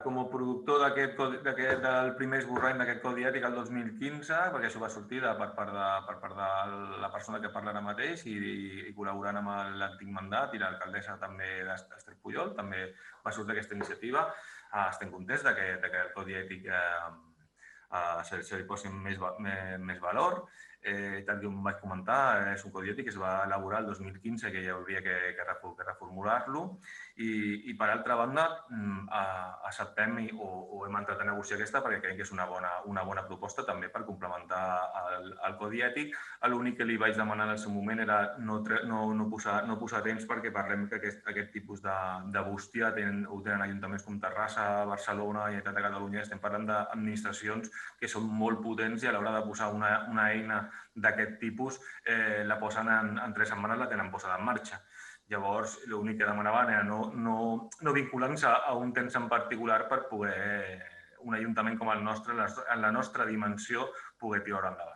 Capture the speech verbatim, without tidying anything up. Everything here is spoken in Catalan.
com a productor d'aquest del primer esborrany d'aquest codi ètic el dos mil quinze, perquè això va sortir de, per, part de, per part de la persona que parla ara mateix i, i col·laborant amb l'antic mandat i l'alcaldessa també d'Ester Pujol, també va sortir aquesta iniciativa. Uh, estem contents de que, de que el codi ètic uh, uh, se, se li posi més, més, més valor. Eh, tal com vaig comentar, és un codi ètic que es va elaborar el dos mil quinze, que ja hauria que, que reformular-lo. I, I, per altra banda, acceptem i, o, o hem entrat a negociar aquesta perquè creiem que és una bona, una bona proposta també per complementar el, el codi ètic. L'únic que li vaig demanar en el seu moment era no, no, no, posar, no posar temps perquè parlem que aquest, aquest tipus de, de bústia tenen, ho tenen ajuntaments com Terrassa, Barcelona, Generalitat de Catalunya. Estem parlant d'administracions que són molt potents i a l'hora de posar una, una eina d'aquest tipus eh, la posen en, en tres setmanes, la tenen posada en marxa. Llavors, l'únic que demanaven era no, no, no vincular-nos a, a un temps en particular per poder, un ajuntament com el nostre, en la nostra dimensió, poder tirar endavant.